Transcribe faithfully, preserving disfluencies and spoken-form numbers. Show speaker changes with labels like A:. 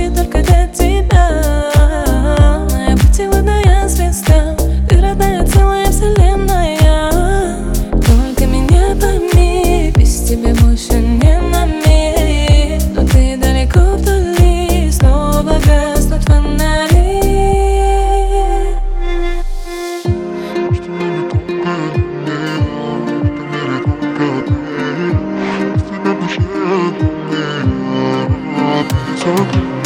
A: летит только для тебя. Моя путеводная звезда, ты родная, целая вселенная. Только меня пойми, без тебя больше не на миг. Но ты далеко вдали, снова гаснут фонари.
B: So